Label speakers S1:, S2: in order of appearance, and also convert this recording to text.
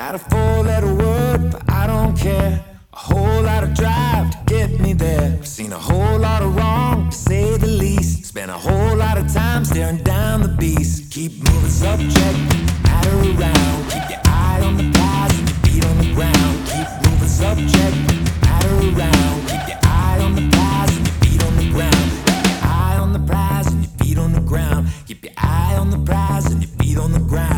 S1: Got a four-letter word, but I don't care. A whole lot of drive to get me there. I've seen a whole lot of wrong, to say the least. Spent a whole lot of time staring down the beast. Keep moving subject, matter around. Keep your eye on the prize and your feet on the ground. Keep moving subject, matter around. Keep your eye on the prize and your feet on the ground. Keep your eye on the prize and your feet on the ground. Keep your eye on the prize and your feet on the ground.